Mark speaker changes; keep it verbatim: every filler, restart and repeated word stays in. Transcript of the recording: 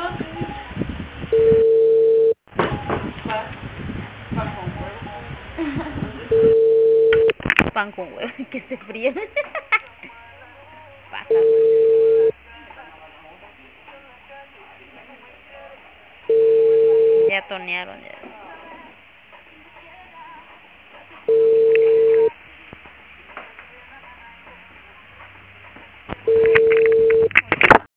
Speaker 1: Pan con huevo, que se fríe. Pasa. Ya tonearon ya.